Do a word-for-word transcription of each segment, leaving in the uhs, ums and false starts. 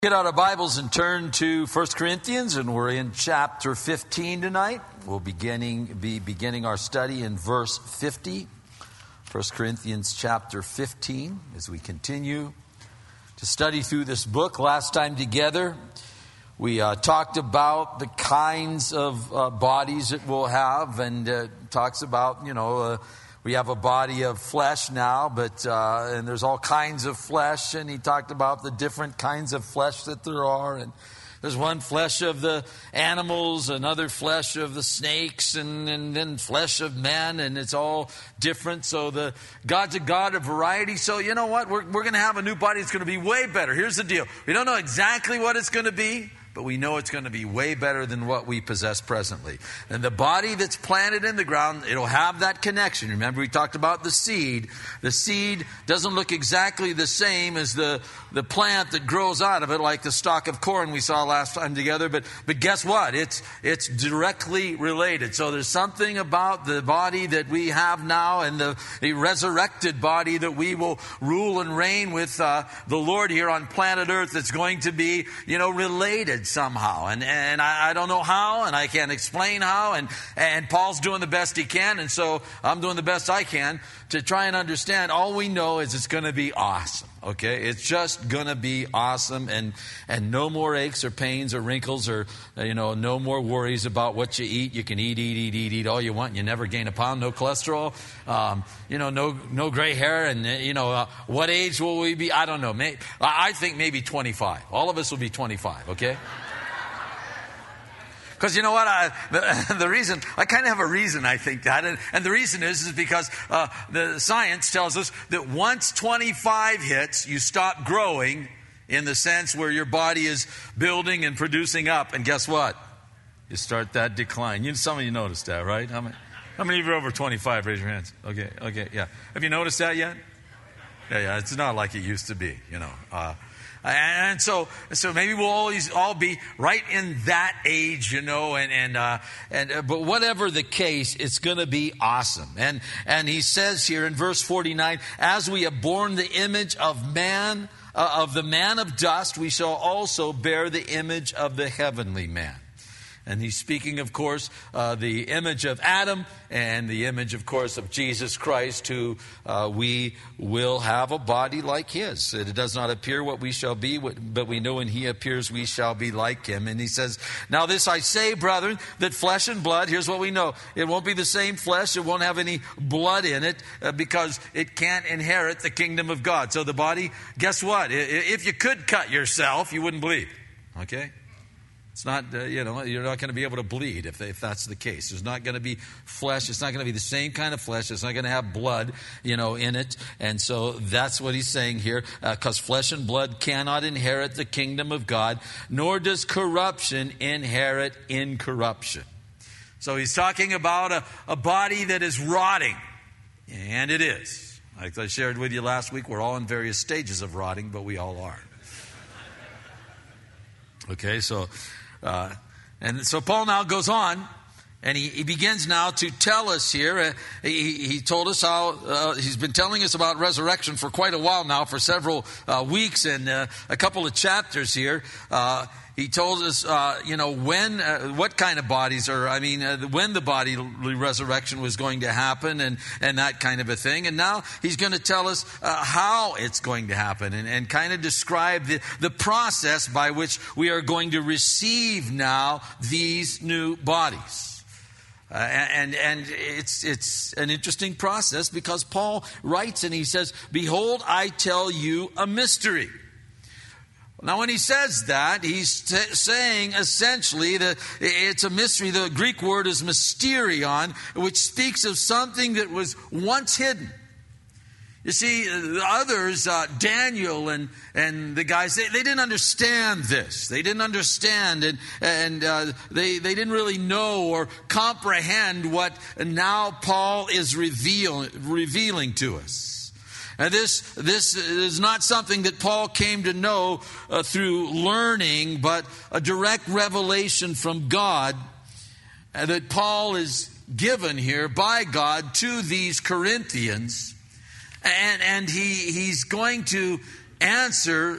Get out our Bibles and turn to First Corinthians, and we're in chapter fifteen tonight. We'll beginning, be beginning our study in verse fifty. First Corinthians chapter fifteen, as we continue to study through this book. Last time together, we uh, talked about the kinds of uh, bodies that we'll have, and uh, talks about, you know, uh, we have a body of flesh now, but uh, and there's all kinds of flesh, and he talked about the different kinds of flesh that there are, and there's one flesh of the animals, another flesh of the snakes, and, and then flesh of men, and it's all different. So the God's a God of variety. So you know what? We're, we're going to have a new body that's going to be way better. Here's the deal. We don't know exactly what it's going to be, but we know it's going to be way better than what we possess presently. And the body that's planted in the ground, it'll have that connection. Remember, we talked about the seed. The seed doesn't look exactly the same as the, the plant that grows out of it, like the stalk of corn we saw last time together. But, but guess what? It's, it's directly related. So there's something about the body that we have now and the, the resurrected body that we will rule and reign with uh, the Lord here on planet Earth that's going to be, you know, related somehow, and and I, I don't know how, and I can't explain how, and and Paul's doing the best he can, and so I'm doing the best I can to try and understand. All we know is it's going to be awesome. Okay, it's just going to be awesome, and and no more aches or pains or wrinkles or you know no more worries about what you eat. You can eat, eat, eat, eat, eat all you want. And you never gain a pound. No cholesterol. Um, you know, no no gray hair, and you know uh, what age will we be? I don't know. May, I think maybe twenty-five. All of us will be twenty-five. Okay. Because you know what, I, the, the reason, I kind of have a reason I think that, and, and the reason is, is because uh, the science tells us that once twenty-five hits, you stop growing in the sense where your body is building and producing up, and guess what? You start that decline. You, some of you noticed that, right? How many, how many of you are over twenty-five? Raise your hands. Okay, okay, yeah. Have you noticed that yet? Yeah, yeah, it's not like it used to be, you know. Uh, And so, so maybe we'll always all be right in that age, you know, and, and, uh, and, uh, but whatever the case, it's going to be awesome. And, and he says here in verse forty-nine, as we have borne the image of man, uh, of the man of dust, we shall also bear the image of the heavenly man. And he's speaking, of course, uh, the image of Adam and the image, of course, of Jesus Christ, who uh, we will have a body like his. It does not appear what we shall be, but we know when he appears we shall be like him. And he says, now this I say, brethren, that flesh and blood, here's what we know. It won't be the same flesh. It won't have any blood in it uh, because it can't inherit the kingdom of God. So the body, guess what? If you could cut yourself, you wouldn't bleed. Okay? It's not, uh, you know, you're not going to be able to bleed if, if that's the case. There's not going to be flesh. It's not going to be the same kind of flesh. It's not going to have blood, you know, in it. And so that's what he's saying here, because uh, flesh and blood cannot inherit the kingdom of God, nor does corruption inherit incorruption. So he's talking about a, a body that is rotting, and it is. Like I shared with you last week, we're all in various stages of rotting, but we all are. Okay, so... Uh, and so Paul now goes on, and he, he begins now to tell us here. Uh, he, he told us how, uh, he's been telling us about resurrection for quite a while now, for several uh, weeks and uh, a couple of chapters here. Uh, he told us, uh, you know, when, uh, what kind of bodies are, I mean, uh, when the body resurrection was going to happen and, and that kind of a thing. And now he's going to tell us uh, how it's going to happen and, and kind of describe the, the process by which we are going to receive now these new bodies. Uh, and and it's it's an interesting process because Paul writes and he says, behold, I tell you a mystery. Now, when he says that, he's t- saying essentially that it's a mystery. The Greek word is mysterion, which speaks of something that was once hidden. You see, the others, uh, Daniel and, and the guys, they, they didn't understand this. They didn't understand and, and uh, they, they didn't really know or comprehend what now Paul is reveal, revealing to us. And this, this is not something that Paul came to know uh, through learning, but a direct revelation from God uh, that Paul is given here by God to these Corinthians. And, and he, he's going to answer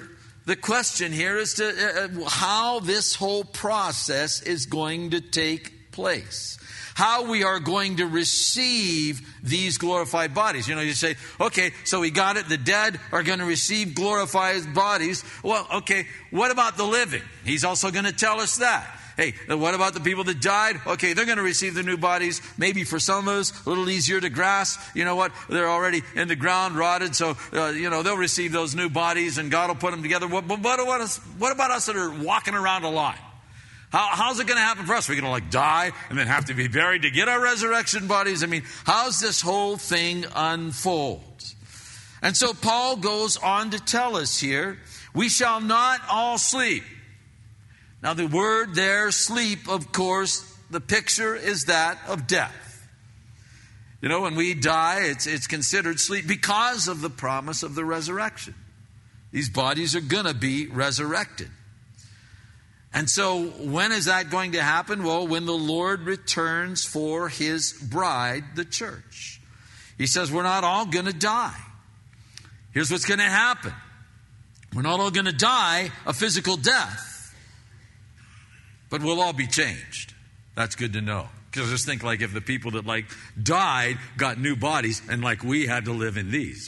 the question here is to uh, how this whole process is going to take place. How we are going to receive these glorified bodies. You know, you say, okay, so we got it. The dead are going to receive glorified bodies. Well, okay, what about the living? He's also going to tell us that. Hey, what about the people that died? Okay, they're going to receive the new bodies. Maybe for some of us, a little easier to grasp. You know what? They're already in the ground, rotted. So, uh, you know, they'll receive those new bodies and God will put them together. What, what, what, us, what about us that are walking around alive? How, how's it going to happen for us? We're going to like die and then have to be buried to get our resurrection bodies. I mean, how's this whole thing unfold? And so Paul goes on to tell us here, we shall not all sleep. Now the word there, sleep, of course, the picture is that of death. You know, when we die, it's, it's considered sleep because of the promise of the resurrection. These bodies are going to be resurrected. And so when is that going to happen? Well, when the Lord returns for His bride, the church. He says we're not all going to die. Here's what's going to happen. We're not all going to die a physical death, but we'll all be changed. That's good to know. Because just think like if the people that like died got new bodies and like we had to live in these.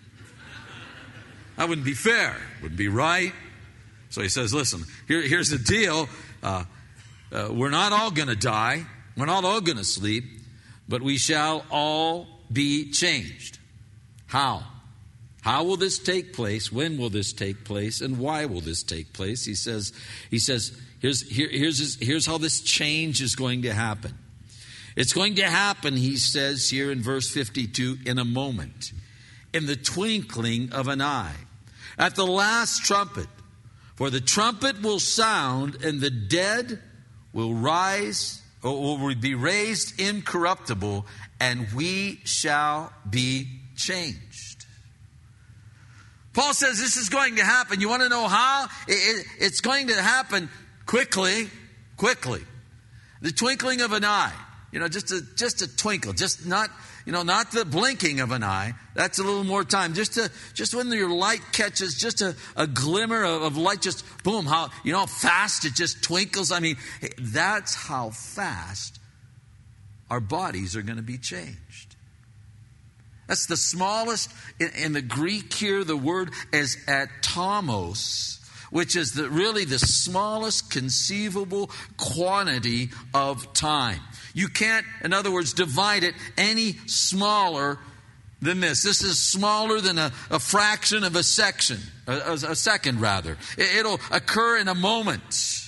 That wouldn't be fair. Wouldn't be right. So he says, listen, here, here's the deal. Uh, uh, we're not all going to die. We're not all going to sleep. But we shall all be changed. How? How will this take place? When will this take place? And why will this take place? He says, he says here's, here, here's, here's how this change is going to happen. It's going to happen, he says here in verse fifty-two, in a moment. In the twinkling of an eye. At the last trumpet. For the trumpet will sound, and the dead will rise, or will be raised incorruptible, and we shall be changed. Paul says this is going to happen. You want to know how? It, it, it's going to happen quickly, quickly. The twinkling of an eye. You know, just a just a twinkle, just not, you know, not the blinking of an eye. That's a little more time. Just to, just when your light catches, just a, a glimmer of, of light, just boom, how, you know, how fast it just twinkles. I mean, that's how fast our bodies are going to be changed. That's the smallest, in, in the Greek here, the word is atomos, which is the, really the smallest conceivable quantity of time. You can't, in other words, divide it any smaller than this. This is smaller than a, a fraction of a section, a, a, a second rather. It, it'll occur in a moment.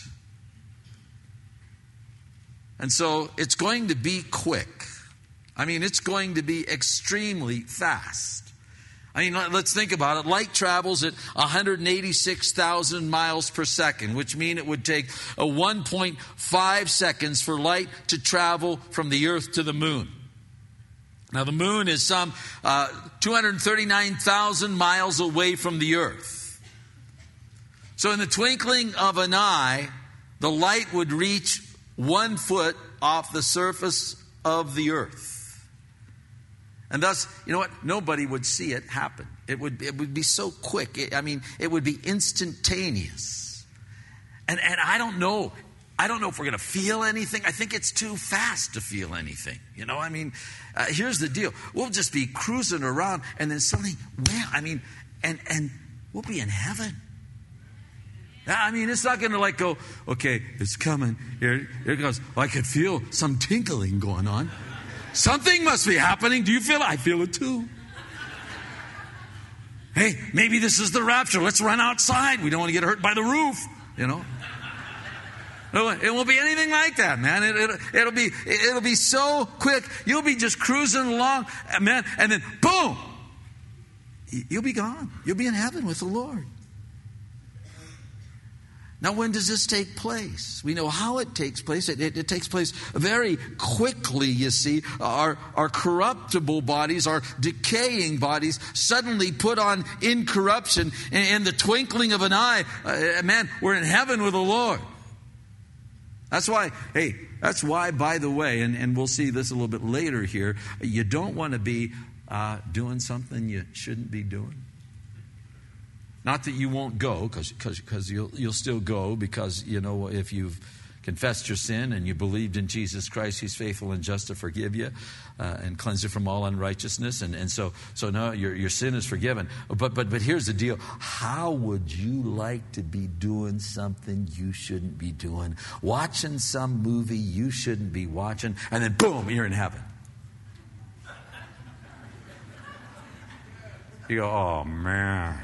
And so it's going to be quick. I mean, it's going to be extremely fast. I mean, let's think about it. Light travels at one hundred eighty-six thousand miles per second, which means it would take a one point five seconds for light to travel from the earth to the moon. Now, the moon is some uh, two hundred thirty-nine thousand miles away from the earth. So in the twinkling of an eye, the light would reach one foot off the surface of the earth. And thus, you know what? Nobody would see it happen. It would, it would be so quick. It, I mean, it would be instantaneous. And, and I don't know. I don't know if we're going to feel anything. I think it's too fast to feel anything. You know, I mean, uh, here's the deal. We'll just be cruising around and then suddenly, wow, I mean, and, and we'll be in heaven. I mean, it's not going to like go, okay, it's coming. Here, here it goes. Oh, I could feel some tinkling going on. Something must be happening. Do you feel it? I feel it too. Hey, maybe this is the rapture. Let's run outside. We don't want to get hurt by the roof, you know. It won't be anything like that, man. It, it, it'll be it'll be so quick. You'll be just cruising along, man, and then boom, you'll be gone. You'll be in heaven with the Lord. Now, when does this take place? We know how it takes place. It, it, it takes place very quickly, you see. Our, our corruptible bodies, our decaying bodies, suddenly put on incorruption in, in the twinkling of an eye. Uh, man, we're in heaven with the Lord. That's why, hey, that's why, by the way, and, and we'll see this a little bit later here, you don't want to be uh, doing something you shouldn't be doing. Not that you won't go, because because you'll you'll still go, because, you know, if you've confessed your sin and you believed in Jesus Christ, He's faithful and just to forgive you uh, and cleanse you from all unrighteousness. And, and so so no, your your sin is forgiven. But but but here's the deal. How would you like to be doing something you shouldn't be doing? Watching some movie you shouldn't be watching, and then boom, you're in heaven. You go, oh man.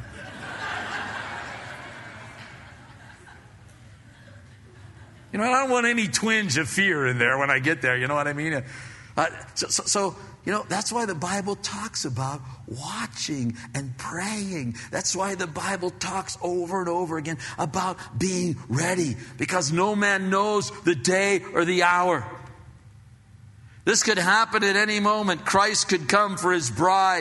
You know, I don't want any twinge of fear in there when I get there. You know what I mean? Uh, so, so, so, you know, that's why the Bible talks about watching and praying. That's why the Bible talks over and over again about being ready, because no man knows the day or the hour. This could happen at any moment. Christ could come for His bride.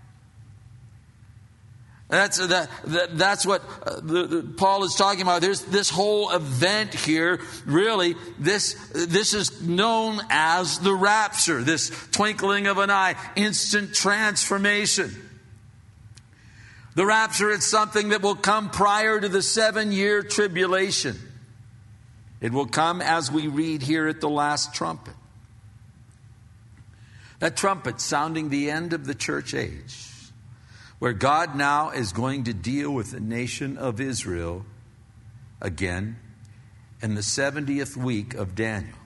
That's that, that. That's what uh, the, the, Paul is talking about. There's this whole event here. Really, this this is known as the rapture. This twinkling of an eye, instant transformation. The rapture is something that will come prior to the seven-year tribulation. It will come as we read here at the last trumpet. That trumpet sounding the end of the church age, where God now is going to deal with the nation of Israel again in the seventieth week of Daniel.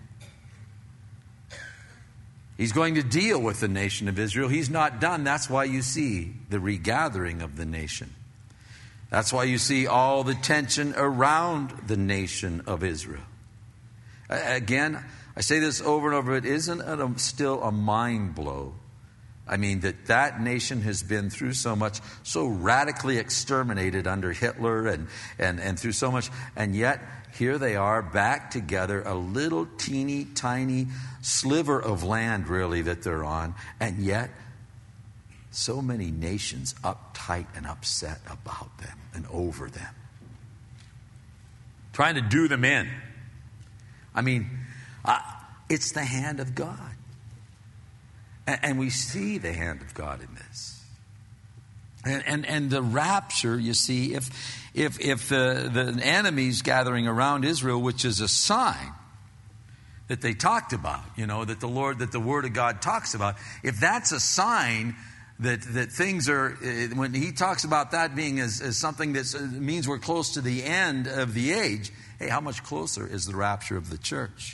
He's going to deal with the nation of Israel. He's not done. That's why you see the regathering of the nation. That's why you see all the tension around the nation of Israel. Again, I say this over and over, it isn't a, still a mind blow. I mean, that that nation has been through so much, so radically exterminated under Hitler and, and, and through so much. And yet, here they are back together, a little teeny tiny sliver of land, really, that they're on. And yet, so many nations uptight and upset about them and over them. Trying to do them in. I mean, uh, it's the hand of God. And we see the hand of God in this. And, and, and the rapture, you see, if, if, if the, the enemy's gathering around Israel, which is a sign that they talked about, you know, that the Lord, that the Word of God talks about, if that's a sign that, that things are, when He talks about that being as, as something that means we're close to the end of the age, hey, how much closer is the rapture of the church?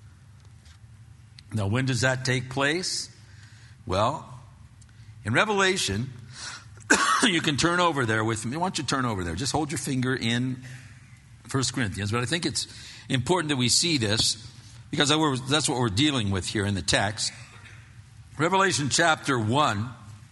Now, when does that take place? Well, in Revelation, you can turn over there with me. Why don't you turn over there? Just hold your finger in First Corinthians. But I think it's important that we see this, because that's what we're dealing with here in the text. Revelation chapter one.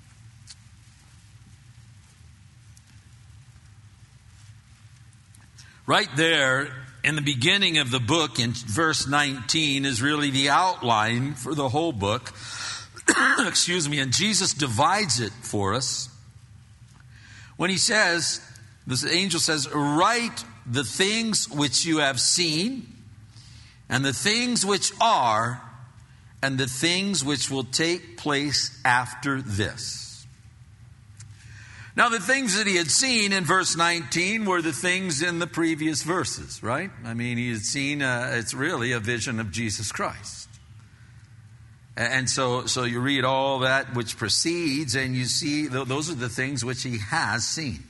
Right there in the beginning of the book, in verse nineteen, is really the outline for the whole book. Excuse me, and Jesus divides it for us when He says, the angel says, write the things which you have seen, and the things which are, and the things which will take place after this. Now, the things that he had seen in verse nineteen were the things in the previous verses, right? I mean, he had seen, uh, it's really a vision of Jesus Christ. And so, so you read all that which precedes, and you see those are the things which he has seen.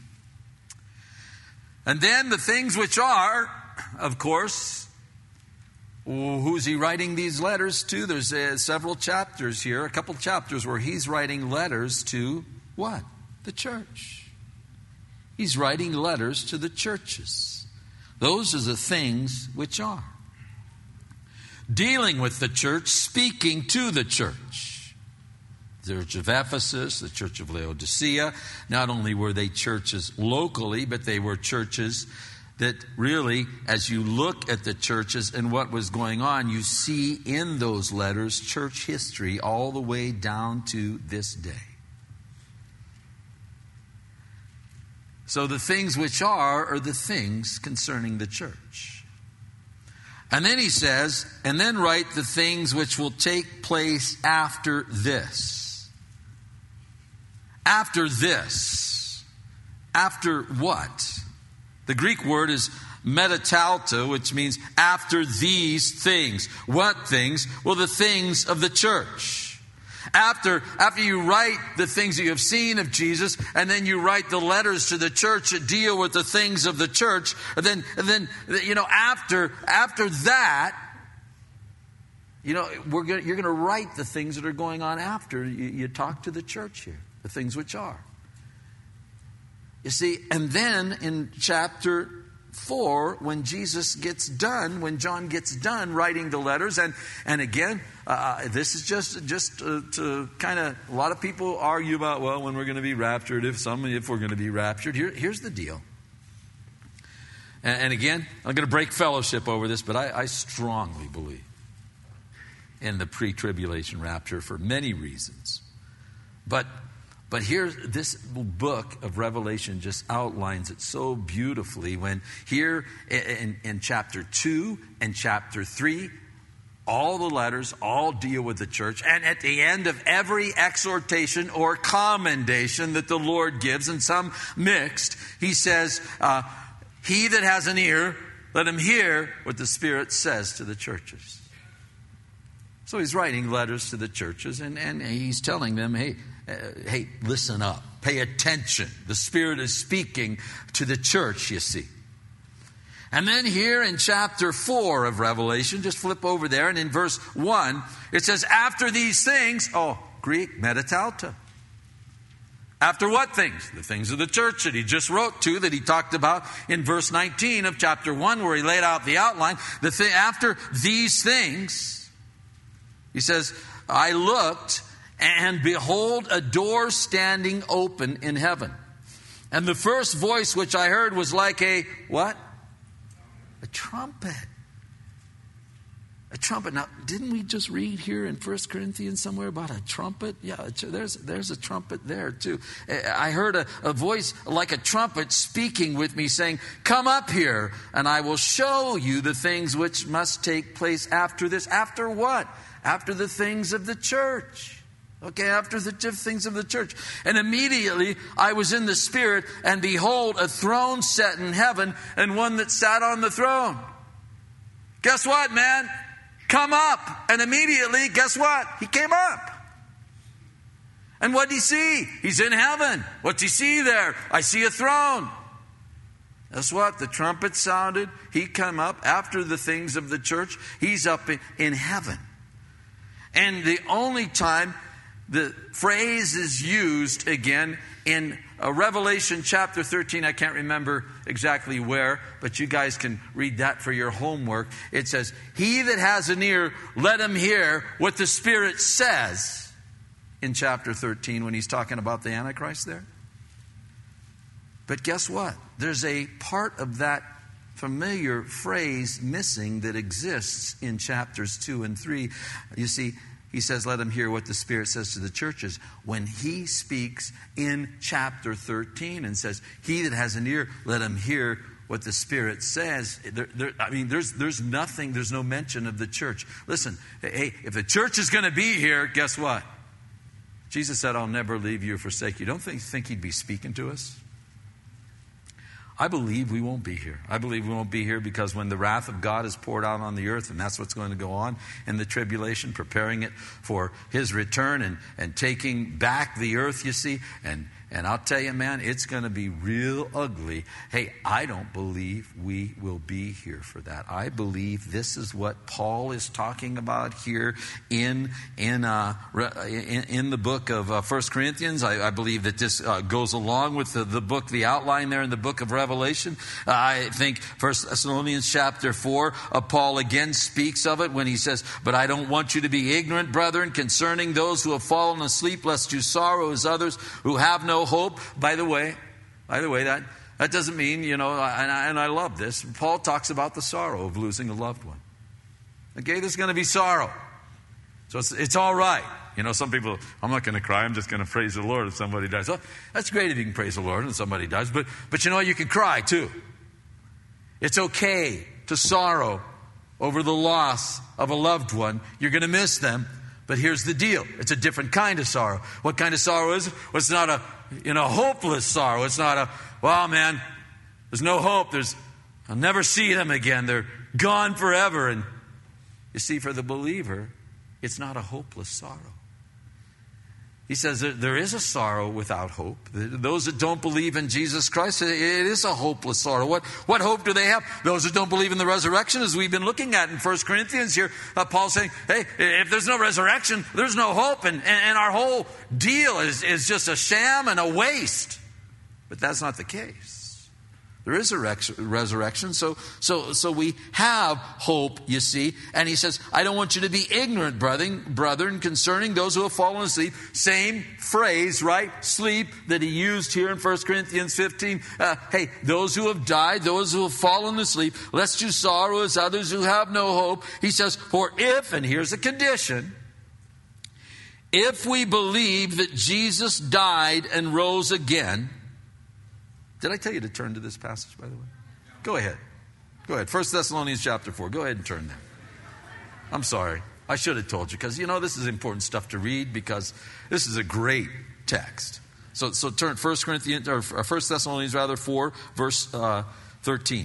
And then the things which are, of course, who's he writing these letters to? There's uh, several chapters here, a couple chapters where he's writing letters to what? The church. He's writing letters to the churches. Those are the things which are. Dealing with the church, speaking to the church. The church of Ephesus, the church of Laodicea. Not only were they churches locally, but they were churches that really, as you look at the churches and what was going on, you see in those letters church history all the way down to this day. So the things which are are the things concerning the church. And then he says, and then write the things which will take place after this. After this. after what? The Greek word is metatalta, which means after these things. What things? Well, the things of the church. After, after you write the things that you have seen of Jesus, and then you write the letters to the church that deal with the things of the church, and then, and then you know, after, after that, you know, we're gonna, you're going to write the things that are going on after you, you talk to the church here, the things which are. You see, and then in chapter four, when Jesus gets done, when John gets done writing the letters, and, and again, uh, this is just, just uh, to kind of, a lot of people argue about, well, when we're going to be raptured, if some, if we're going to be raptured. Here, here's the deal. And, and again, I'm going to break fellowship over this, but I, I strongly believe in the pre-tribulation rapture for many reasons. But But here, this book of Revelation just outlines it so beautifully when here in, in chapter two and chapter three, all the letters all deal with the church. And at the end of every exhortation or commendation that the Lord gives, and some mixed, he says, uh, he that has an ear, let him hear what the Spirit says to the churches. So he's writing letters to the churches, and, and he's telling them, hey, uh, hey, listen up. Pay attention. The Spirit is speaking to the church, you see. And then here in chapter four of Revelation, just flip over there, and in verse one, it says, after these things, oh, Greek, metatalta. After what things? The things of the church that he just wrote to, that he talked about in verse nineteen of chapter one, where he laid out the outline. The thing, after these things, he says, I looked, and behold, a door standing open in heaven. And the first voice which I heard was like a, what? A trumpet. A trumpet. Now, didn't we just read here in First Corinthians somewhere about a trumpet? Yeah, there's, there's a trumpet there too. I heard a, a voice like a trumpet speaking with me saying, come up here and I will show you the things which must take place after this. After what? After the things of the church. Okay, after the things of the church. And immediately I was in the Spirit, and behold, a throne set in heaven, and one that sat on the throne. Guess what, man? Come up. And immediately, guess what? He came up. And what did he see? He's in heaven. What's he see there? I see a throne. Guess what? The trumpet sounded. He came up after the things of the church. He's up in, in heaven. And the only time the phrase is used again in uh, Revelation chapter thirteen, I can't remember exactly where, but you guys can read that for your homework. It says, he that has an ear, let him hear what the Spirit says, in chapter thirteen when he's talking about the Antichrist there. But guess what? There's a part of that familiar phrase missing that exists in chapters two and three. You see, he says, let him hear what the Spirit says to the churches. When he speaks in chapter thirteen and says, he that has an ear, let him hear what the Spirit says. There, there, I mean, there's, there's nothing, there's no mention of the church. Listen, hey, if the church is going to be here, guess what? Jesus said, I'll never leave you or forsake you. Don't think, think he'd be speaking to us? I believe we won't be here. I believe we won't be here because when the wrath of God is poured out on the earth, and that's what's going to go on in the tribulation, preparing it for his return and, and taking back the earth, you see. And, and I'll tell you, man, it's going to be real ugly. Hey, I don't believe we will be here for that. I believe this is what Paul is talking about here in in uh, in, in the book of uh, First Corinthians. I, I believe that this uh, goes along with the, the book, the outline there in the book of Revelation. Uh, I think First Thessalonians chapter four, uh, Paul again speaks of it when he says, but I don't want you to be ignorant, brethren, concerning those who have fallen asleep, lest you sorrow as others who have no hope. By the way, by the way, that, that doesn't mean, you know, and I, and I love this. Paul talks about the sorrow of losing a loved one. Okay, there's going to be sorrow. So it's, it's all right. You know, some people, I'm not going to cry, I'm just going to praise the Lord if somebody dies. Well, that's great if you can praise the Lord and somebody dies, but, but you know, you can cry too. It's okay to sorrow over the loss of a loved one. You're going to miss them. But here's the deal. It's a different kind of sorrow. What kind of sorrow is it? Well, it's not a, you know, hopeless sorrow. It's not a, well, man, there's no hope. There's, I'll never see them again. They're gone forever. And you see, for the believer, it's not a hopeless sorrow. He says that there is a sorrow without hope. Those that don't believe in Jesus Christ, it is a hopeless sorrow. What, what hope do they have? Those that don't believe in the resurrection, as we've been looking at in First Corinthians here, uh, Paul's saying, hey, if there's no resurrection, there's no hope. And, and, and our whole deal is, is just a sham and a waste. But that's not the case. There is a resurrection, so so so we have hope, you see. And he says, I don't want you to be ignorant, brethren, brethren, concerning those who have fallen asleep. Same phrase, right? Sleep that he used here in First Corinthians fifteen. Uh, hey, those who have died, those who have fallen asleep, lest you sorrow as others who have no hope. He says, for if, and here's the condition, if we believe that Jesus died and rose again. Did I tell you to turn to this passage, by the way? Go ahead. Go ahead. First Thessalonians chapter four. Go ahead and turn there. I'm sorry. I should have told you because, you know, this is important stuff to read because this is a great text. So so turn First Corinthians, or First Thessalonians rather, four, verse uh, thirteen.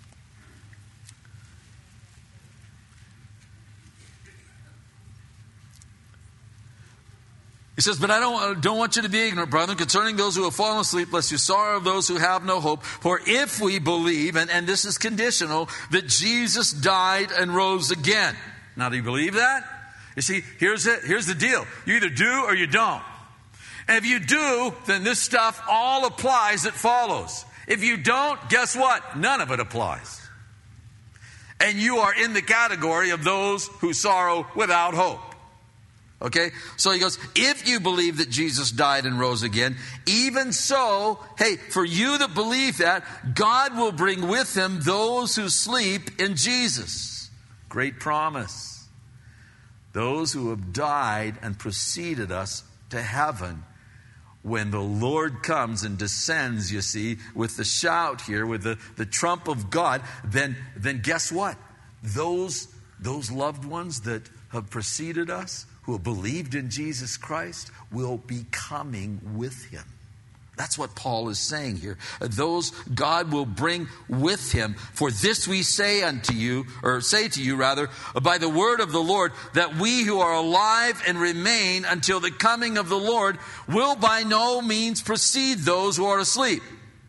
He says, but I don't, don't want you to be ignorant, brethren, concerning those who have fallen asleep, lest you sorrow of those who have no hope. For if we believe, and, and this is conditional, that Jesus died and rose again. Now, do you believe that? You see, here's it. Here's the deal. You either do or you don't. And if you do, then this stuff all applies that follows. If you don't, guess what? None of it applies. And you are in the category of those who sorrow without hope. Okay, so he goes, if you believe that Jesus died and rose again, even so, hey, for you that believe that, God will bring with him those who sleep in Jesus. Great promise. Those who have died and preceded us to heaven. When the Lord comes and descends, you see, with the shout here, with the, the trump of God, then, then guess what? Those, those loved ones that have preceded us, who have believed in Jesus Christ, will be coming with him. That's what Paul is saying here. Those God will bring with him. For this we say unto you, or say to you rather, by the word of the Lord, that we who are alive and remain until the coming of the Lord will by no means precede those who are asleep.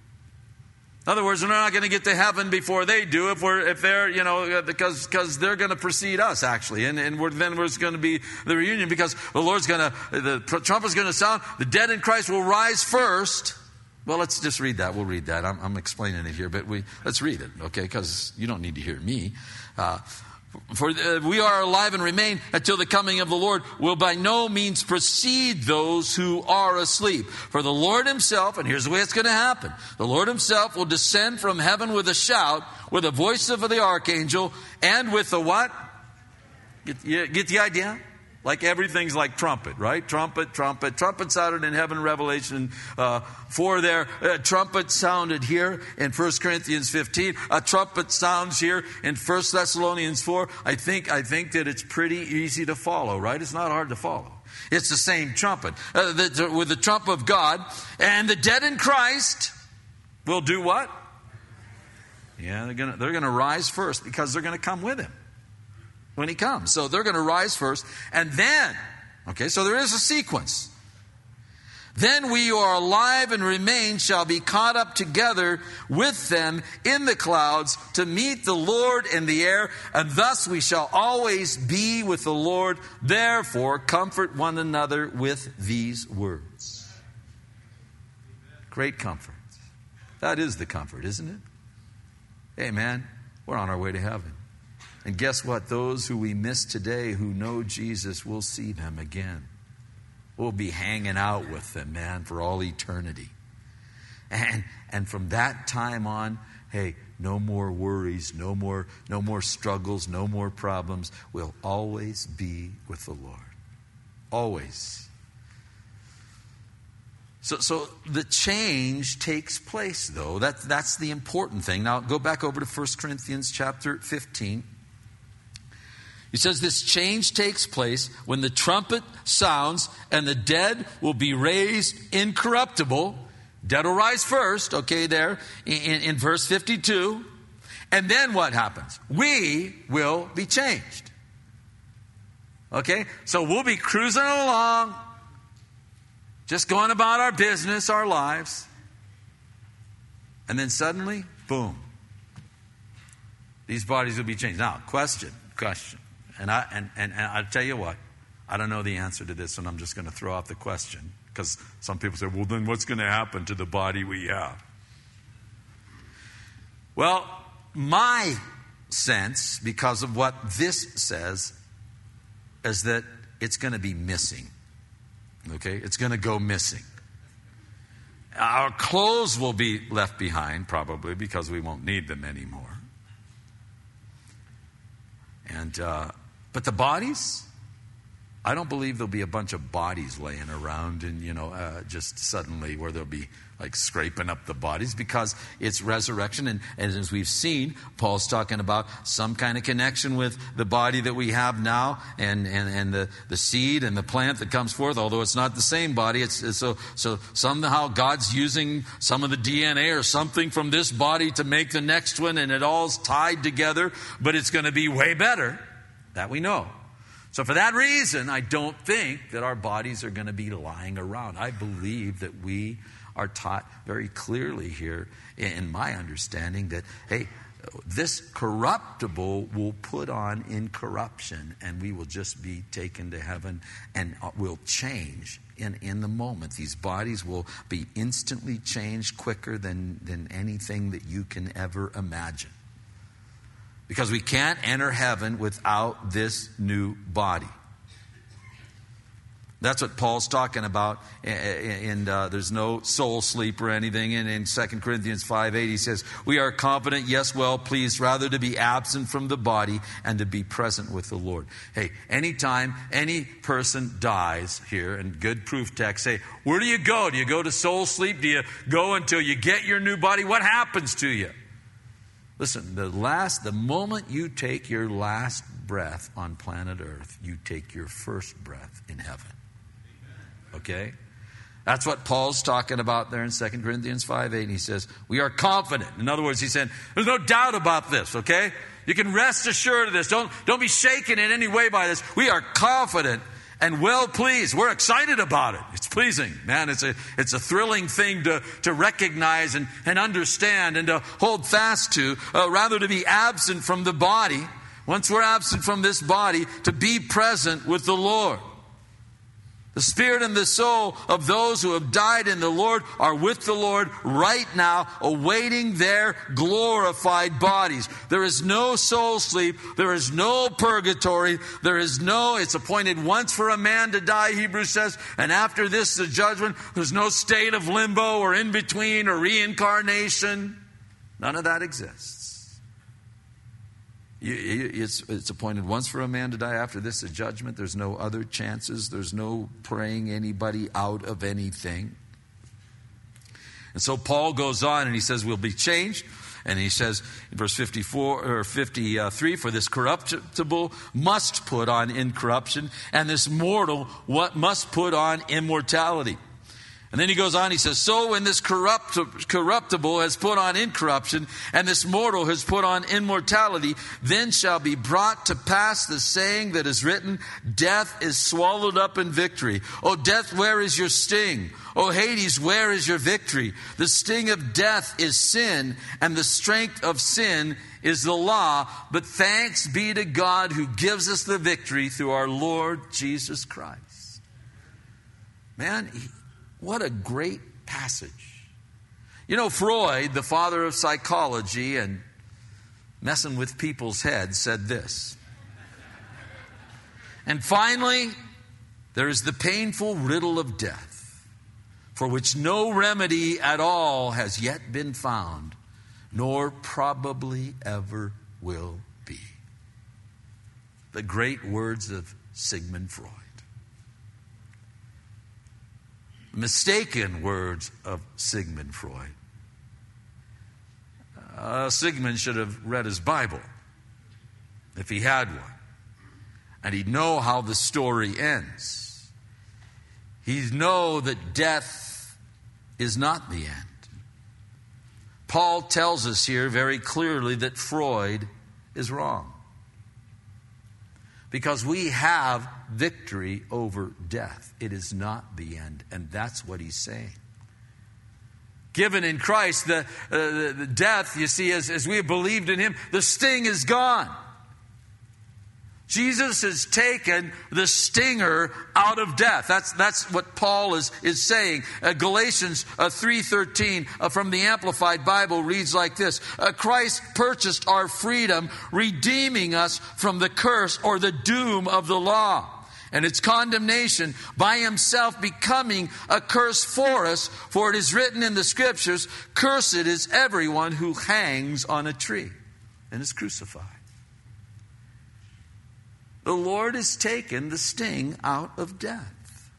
In other words, we're not going to get to heaven before they do if we're if they're, you know, because because they're going to precede us, actually. And, and we're, then there's going to be the reunion because the Lord's going to, the trumpet's going to sound, the dead in Christ will rise first. Well, let's just read that. We'll read that. I'm, I'm explaining it here, but we let's read it, okay? Because you don't need to hear me. Uh, For uh, we are alive and remain until the coming of the Lord will by no means precede those who are asleep. For the Lord himself, and here's the way it's going to happen. The Lord himself will descend from heaven with a shout, with the voice of the archangel, and with the what? Get, you, get the idea? Like everything's like trumpet, right? Trumpet, trumpet. Trumpet sounded in heaven, Revelation uh, four there. A trumpet sounded here in First Corinthians fifteen. A trumpet sounds here in First Thessalonians four. I think, I think that it's pretty easy to follow, right? It's not hard to follow. It's the same trumpet. Uh, the, with the trump of God. And the dead in Christ will do what? Yeah, they're gonna, they're gonna rise first because they're going to come with him when he comes. So they're going to rise first. And then, okay, so there is a sequence. Then we who are alive and remain shall be caught up together with them in the clouds to meet the Lord in the air. And thus we shall always be with the Lord. Therefore, comfort one another with these words. Great comfort. That is the comfort, isn't it? Hey, man, we're on our way to heaven. And guess what? Those who we miss today who know Jesus, will see them again. We'll be hanging out with them, man, for all eternity. And and from that time on, hey, no more worries, no more, no more struggles, no more problems. We'll always be with the Lord. Always. So, so the change takes place, though. That, that's the important thing. Now, go back over to First Corinthians chapter fifteen. He says this change takes place when the trumpet sounds and the dead will be raised incorruptible. Dead will rise first, okay, there in, in verse fifty-two. And then what happens? We will be changed. Okay, so we'll be cruising along, just going about our business, our lives. And then suddenly, boom, these bodies will be changed. Now, question, question. And, I, and, and, and I'll tell you what, I don't know the answer to this, and I'm just going to throw out the question. Because some people say, well, then what's going to happen to the body we have? Well, my sense, because of what this says, is that it's going to be missing. Okay? It's going to go missing. Our clothes will be left behind, probably, because we won't need them anymore. And uh, but the bodies, I don't believe there'll be a bunch of bodies laying around and, you know, uh, just suddenly where they'll be like scraping up the bodies, because it's resurrection. And, and as we've seen, Paul's talking about some kind of connection with the body that we have now and, and, and the, the seed and the plant that comes forth, although it's not the same body. It's, it's so, so somehow God's using some of the D N A or something from this body to make the next one, and it all's tied together, but it's going to be way better. That we know. So for that reason, I don't think that our bodies are going to be lying around. I believe that we are taught very clearly here in my understanding that, hey, this corruptible will put on incorruption, and we will just be taken to heaven and will change in, in the moment. These bodies will be instantly changed quicker than, than anything that you can ever imagine. Because we can't enter heaven without this new body. That's what Paul's talking about. And uh, there's no soul sleep or anything. And in Second Corinthians five eight, he says, we are confident, yes, well pleased, rather to be absent from the body and to be present with the Lord. Hey, anytime any person dies here, and good proof text say, where do you go? Do you go to soul sleep? Do you go until you get your new body? What happens to you? Listen, the last, the moment you take your last breath on planet Earth, you take your first breath in heaven. Okay? That's what Paul's talking about there in Second Corinthians five eight. And he says, we are confident. In other words, he's saying, there's no doubt about this, okay? You can rest assured of this. Don't, don't be shaken in any way by this. We are confident and well pleased. We're excited about it. It's pleasing. Man, it's a it's a thrilling thing to, to recognize and, and understand and to hold fast to, uh, rather to be absent from the body. Once we're absent from this body, to be present with the Lord. The spirit and the soul of those who have died in the Lord are with the Lord right now, awaiting their glorified bodies. There is no soul sleep. There is no purgatory. There is no, it's appointed once for a man to die, Hebrews says, and after this the judgment. There's no state of limbo or in between or reincarnation. None of that exists. It's, it's appointed once for a man to die. After this, a judgment. There's no other chances. There's no praying anybody out of anything. And so Paul goes on and he says, we'll be changed. And he says in verse fifty-four or fifty-three, for this corruptible must put on incorruption, and this mortal what must put on immortality. And then he goes on, he says, so when this corrupt, corruptible has put on incorruption, and this mortal has put on immortality, then shall be brought to pass the saying that is written, death is swallowed up in victory. O death, where is your sting? O Hades, where is your victory? The sting of death is sin, and the strength of sin is the law. But thanks be to God who gives us the victory through our Lord Jesus Christ. Man, he, what a great passage. You know, Freud, the father of psychology and messing with people's heads, said this. And finally, there is the painful riddle of death, for which no remedy at all has yet been found, nor probably ever will be. The great words of Sigmund Freud. Mistaken words of Sigmund Freud. Uh, Sigmund should have read his Bible, if he had one. And he'd know how the story ends. He'd know that death is not the end. Paul tells us here very clearly that Freud is wrong. Because we have victory over death. It is not the end. And that's what he's saying. Given in Christ, the, uh, the, the death, you see, as, as we have believed in him, the sting is gone. Jesus has taken the stinger out of death. That's, that's what Paul is, is saying. Uh, Galatians uh, three thirteen uh, from the Amplified Bible reads like this. Uh, Christ purchased our freedom, redeeming us from the curse or the doom of the law and its condemnation, by himself becoming a curse for us. For it is written in the Scriptures, cursed is everyone who hangs on a tree and is crucified. The Lord has taken the sting out of death.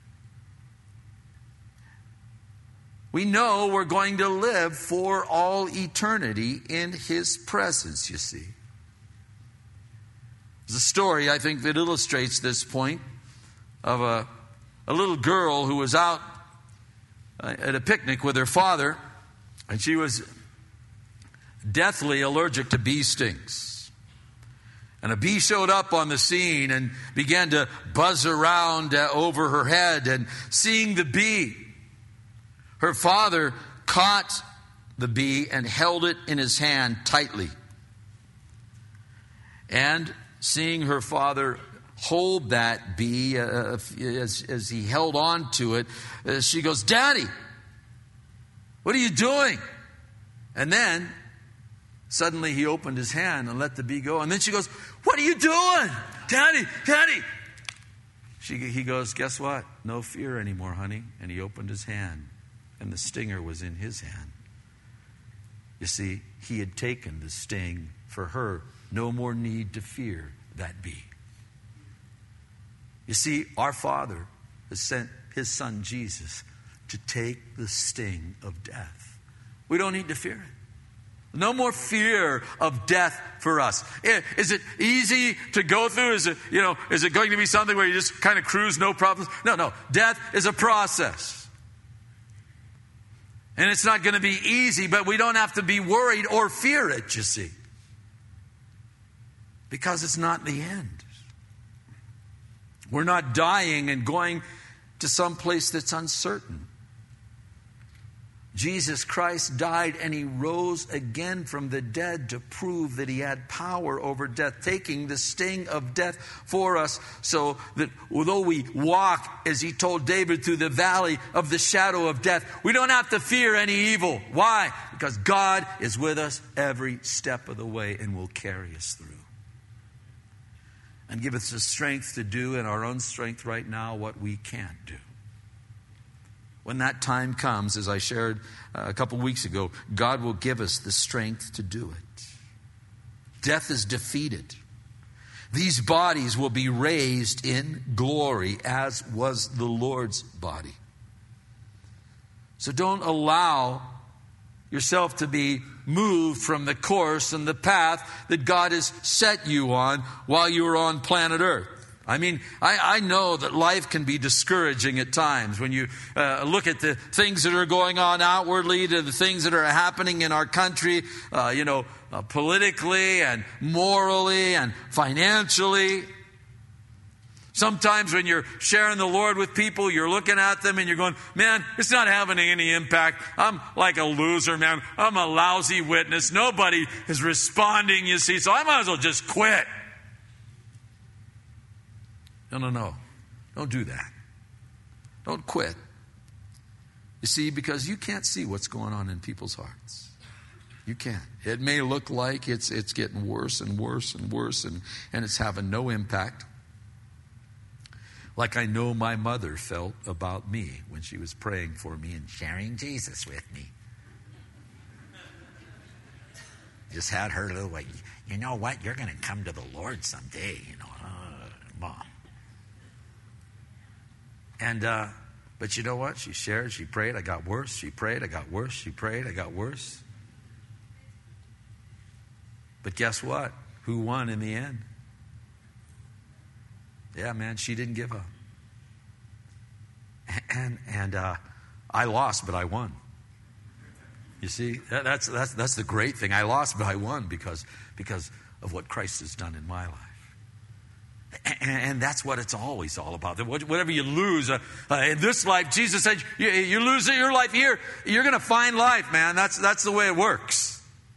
We know we're going to live for all eternity in his presence, you see. There's a story, I think, that illustrates this point of a, a little girl who was out at a picnic with her father, and she was deathly allergic to bee stings. And a bee showed up on the scene and began to buzz around uh, over her head. And seeing the bee, her father caught the bee and held it in his hand tightly. And seeing her father hold that bee uh, as, as he held on to it, uh, she goes, "Daddy, what are you doing?" And then suddenly he opened his hand and let the bee go. And then she goes, "What are you doing? Daddy, Daddy." She, he goes, "Guess what? No fear anymore, honey." And he opened his hand, and the stinger was in his hand. You see, he had taken the sting for her. No more need to fear that bee. You see, our Father has sent his Son Jesus to take the sting of death. We don't need to fear it. No more fear of death for us. Is it easy to go through? Is it, you know, is it going to be something where you just kind of cruise, no problems? No, no. Death is a process. And it's not going to be easy, but we don't have to be worried or fear it, you see. Because it's not the end. We're not dying and going to some place that's uncertain. Jesus Christ died and he rose again from the dead to prove that he had power over death, taking the sting of death for us, so that although we walk, as he told David, through the valley of the shadow of death, we don't have to fear any evil. Why? Because God is with us every step of the way and will carry us through. And give us the strength to do in our own strength right now what we can't do. When that time comes, as I shared uh, a couple weeks ago, God will give us the strength to do it. Death is defeated. These bodies will be raised in glory, as was the Lord's body. So don't allow yourself to be moved from the course and the path that God has set you on while you are on planet Earth. I mean, I, I know that life can be discouraging at times when you uh, look at the things that are going on outwardly, to the things that are happening in our country, uh, you know, uh, politically and morally and financially. Sometimes when you're sharing the Lord with people, you're looking at them and you're going, "Man, it's not having any impact. I'm like a loser, man. I'm a lousy witness. Nobody is responding, you see, so I might as well just quit." No, no, no. Don't do that. Don't quit. You see, because you can't see what's going on in people's hearts. You can't. It may look like it's it's getting worse and worse and worse, and, and it's having no impact. Like I know my mother felt about me when she was praying for me and sharing Jesus with me. Just had her little way. "You know what? You're going to come to the Lord someday, you know, uh, Mom." And, uh, but you know what? She shared, she prayed, I got worse. She prayed, I got worse. She prayed, I got worse. But guess what? Who won in the end? Yeah, man, she didn't give up. And and uh, I lost, but I won. You see, that, that's that's that's the great thing. I lost, but I won because because of what Christ has done in my life. And, and that's what it's always all about. Whatever you lose uh, uh, in this life, Jesus said, you, you lose your life here, you're going to find life, man. That's that's the way it works.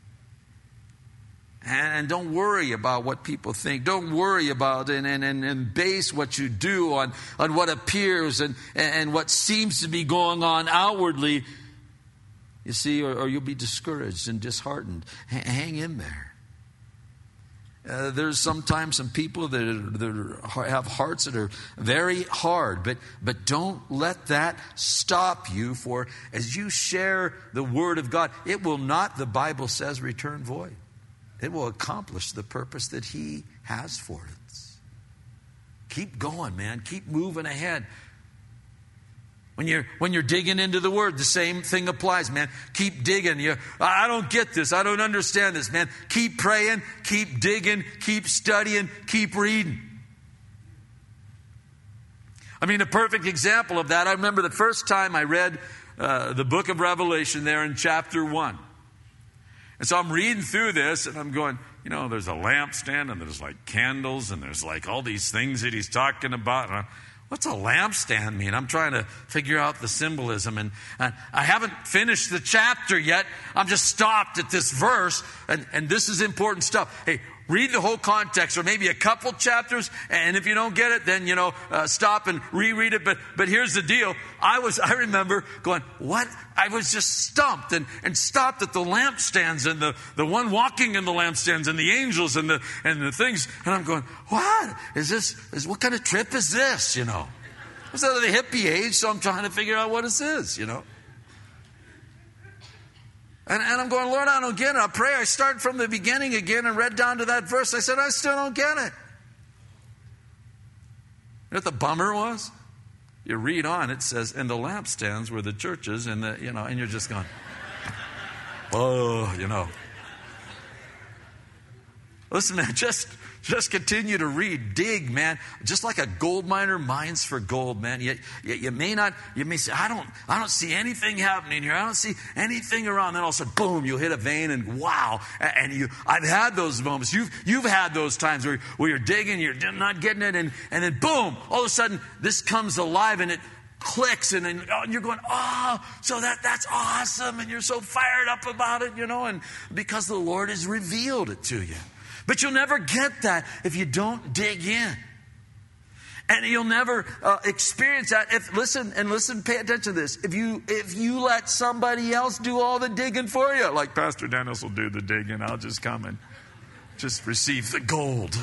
And don't worry about what people think. Don't worry about and, and, and, and base what you do on, on what appears and, and what seems to be going on outwardly. You see, or, or you'll be discouraged and disheartened. H- hang in there. Uh, there's sometimes some people that, are, that are, have hearts that are very hard, but but don't let that stop you. For as you share the Word of God, it will not, the Bible says, return void. It will accomplish the purpose that He has for it. Keep going, man. Keep moving ahead. When you're when you're digging into the Word, the same thing applies, man. Keep digging. You, I don't get this. I don't understand this, man. Keep praying. Keep digging. Keep studying. Keep reading. I mean, a perfect example of that, I remember the first time I read uh, the book of Revelation there in chapter one. And so I'm reading through this and I'm going, you know, there's a lampstand and there's like candles and there's like all these things that he's talking about. And I'm, what's a lampstand mean? I'm trying to figure out the symbolism. And, and I haven't finished the chapter yet. I'm just stopped at this verse. And, and this is important stuff. Hey, read the whole context or maybe a couple chapters. And if you don't get it, then, you know, uh, stop and reread it. But but here's the deal. I was, I remember going, what? I was just stumped and, and stopped at the lampstands and the, the one walking in the lampstands and the angels and the and the things. And I'm going, what? Is this, is, what kind of trip is this, you know? I was out of the hippie age, so I'm trying to figure out what this is, you know? And, and I'm going, Lord, I don't get it. I pray. I start from the beginning again and read down to that verse. I said, I still don't get it. You know what the bummer was? You read on, it says, and the lampstands were the churches, and the, you know, and you're just going, oh, you know. Listen, man, just just continue to read, dig, man. Just like a gold miner mines for gold, man. You, you, you may not, you may say, I don't, I don't see anything happening here. I don't see anything around. Then all of a sudden, boom, you'll hit a vein, and wow. And you, I've had those moments. You've you've had those times where, where you're digging, you're not getting it, and and then boom, all of a sudden, this comes alive, and it clicks, and, and you're going, oh, so that that's awesome, and you're so fired up about it, you know, and because the Lord has revealed it to you. But you'll never get that if you don't dig in. And you'll never uh, experience that if, listen, and listen, pay attention to this. If you if you let somebody else do all the digging for you, like Pastor Dennis will do the digging, I'll just come and just receive the gold.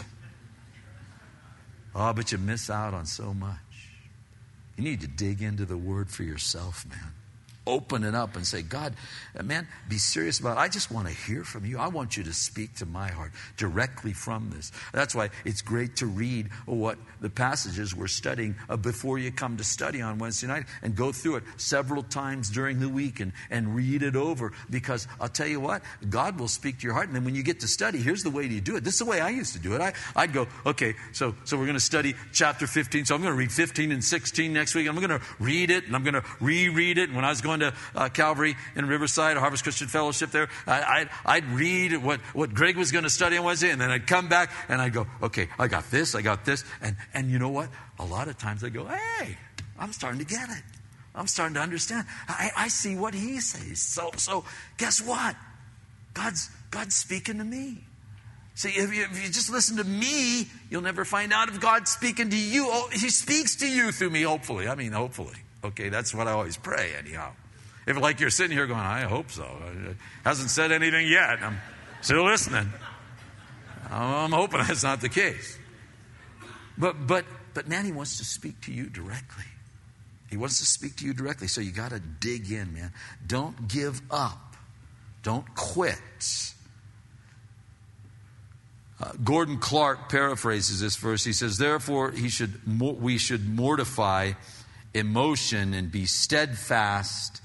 Oh, but you miss out on so much. You need to dig into the Word for yourself, man. Open it up and say, God, man, be serious about it. I just want to hear from you. I want you to speak to my heart directly from this. That's why it's great to read what the passages we're studying uh, before you come to study on Wednesday night and go through it several times during the week and, and read it over. Because I'll tell you what, God will speak to your heart. And then when you get to study, here's the way you do it. This is the way I used to do it. I, I'd go, okay, so, so we're going to study chapter fifteen. So I'm going to read fifteen and sixteen next week. I'm going to read it and I'm going to reread it. And when I was going to uh, Calvary in Riverside, Harvest Christian Fellowship there, I, I'd, I'd read what, what Greg was going to study on Wednesday, and then I'd come back and I'd go, okay, I got this, I got this. And, and you know what? A lot of times I go, hey, I'm starting to get it. I'm starting to understand. I, I see what he says. So, so guess what? God's, God's speaking to me. See, if you, if you just listen to me, you'll never find out if God's speaking to you. Oh, he speaks to you through me, hopefully. I mean, hopefully. Okay, that's what I always pray, anyhow. If like you're sitting here going, I hope so. It hasn't said anything yet. I'm still listening. I'm hoping that's not the case. But but but man, he wants to speak to you directly. He wants to speak to you directly. So you got to dig in, man. Don't give up. Don't quit. Uh, Gordon Clark paraphrases this verse. He says, therefore, he should we should mortify emotion and be steadfast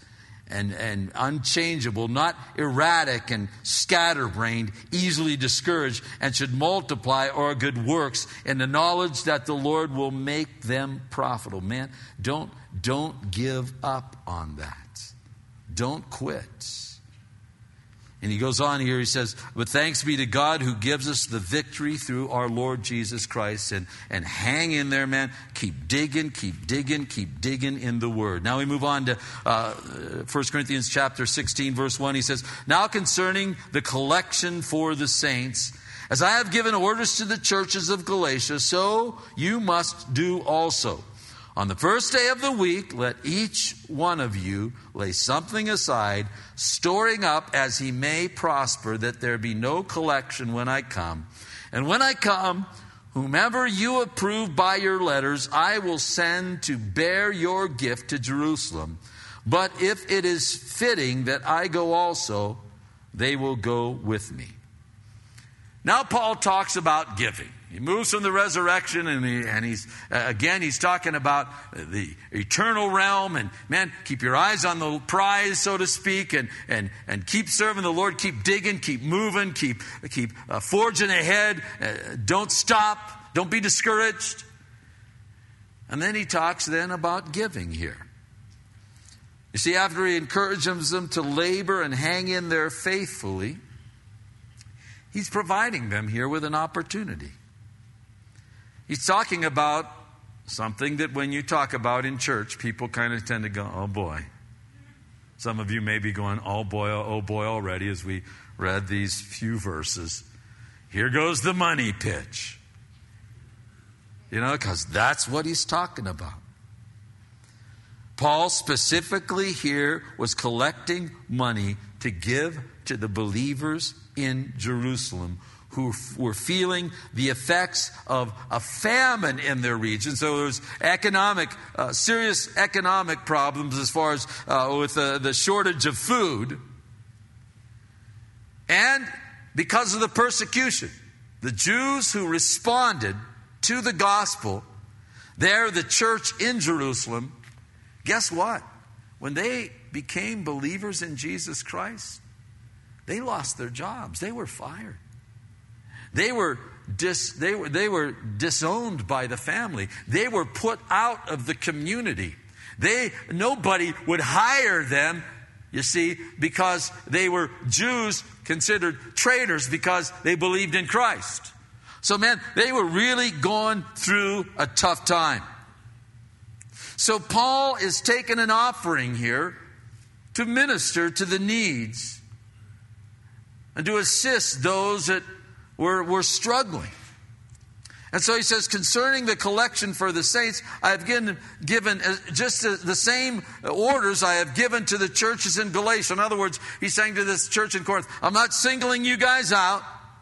and, and unchangeable, not erratic and scatterbrained, easily discouraged, and should multiply our good works in the knowledge that the Lord will make them profitable. Man, don't, don't give up on that. Don't quit. And he goes on here, he says, but thanks be to God who gives us the victory through our Lord Jesus Christ. And, and hang in there, man. Keep digging, keep digging, keep digging in the Word. Now we move on to uh, First Corinthians chapter sixteen, verse one. He says, now concerning the collection for the saints, as I have given orders to the churches of Galatia, so you must do also. On the first day of the week, let each one of you lay something aside, storing up as he may prosper, that there be no collection when I come. And when I come, whomever you approve by your letters, I will send to bear your gift to Jerusalem. But if it is fitting that I go also, they will go with me. Now Paul talks about giving. He moves from the resurrection, and, he, and he's uh, again he's talking about the eternal realm. And man, keep your eyes on the prize, so to speak, and and and keep serving the Lord. Keep digging, keep moving, keep keep uh, forging ahead. Uh, don't stop. Don't be discouraged. And then he talks then about giving here. You see, after he encourages them to labor and hang in there faithfully, he's providing them here with an opportunity. He's talking about something that when you talk about in church, people kind of tend to go, oh boy. Some of you may be going, oh boy, oh boy already as we read these few verses. Here goes the money pitch. You know, because that's what he's talking about. Paul specifically here was collecting money to give to the believers in Jerusalem who were feeling the effects of a famine in their region. So there was economic, uh, serious economic problems as far as uh, with uh, the shortage of food. And because of the persecution, the Jews who responded to the gospel, there the church in Jerusalem, guess what? When they became believers in Jesus Christ, they lost their jobs. They were fired. They were dis, they were they were disowned by the family. They were put out of the community. They nobody would hire them, you see, because they were Jews considered traitors because they believed in Christ. So man, they were really going through a tough time. So Paul is taking an offering here to minister to the needs and to assist those that were, were struggling. And so he says, concerning the collection for the saints, I have given, given just the same orders I have given to the churches in Galatia. In other words, he's saying to this church in Corinth, I'm not singling you guys out.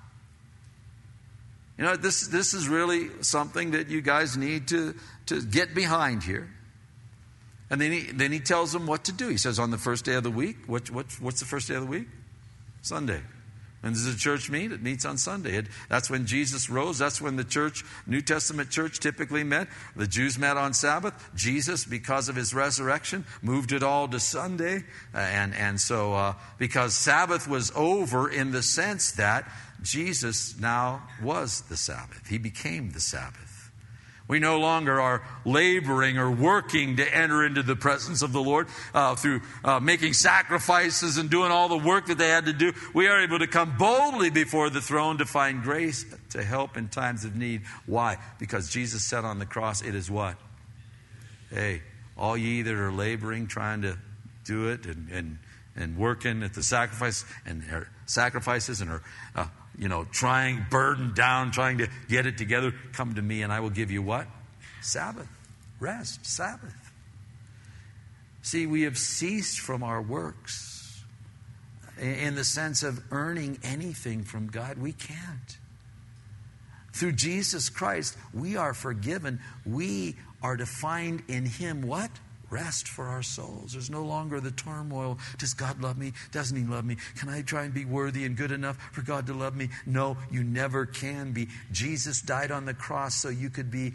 You know, this, this is really something that you guys need to, to get behind here. And then he, then he tells them what to do. He says, on the first day of the week, what, what, what's the first day of the week? Sunday. When does the church meet? It meets on Sunday. It, that's when Jesus rose. That's when the church, New Testament church, typically met. The Jews met on Sabbath. Jesus, because of his resurrection, moved it all to Sunday. Uh, and, and so, uh, because Sabbath was over in the sense that Jesus now was the Sabbath. He became the Sabbath. We no longer are laboring or working to enter into the presence of the Lord uh, through uh, making sacrifices and doing all the work that they had to do. We are able to come boldly before the throne to find grace to help in times of need. Why? Because Jesus said on the cross, it is what? Hey, all ye that are laboring, trying to do it and and, and working at the sacrifice and er, sacrifices and are uh, you know, trying, burdened down, trying to get it together, come to me and I will give you what? Sabbath. Rest. Sabbath. See, we have ceased from our works in the sense of earning anything from God. We can't. Through Jesus Christ, we are forgiven. We are to find in Him what? Rest for our souls. There's no longer the turmoil. Does God love me? Doesn't He love me? Can I try and be worthy and good enough for God to love me? No, you never can be. Jesus died on the cross so you could be,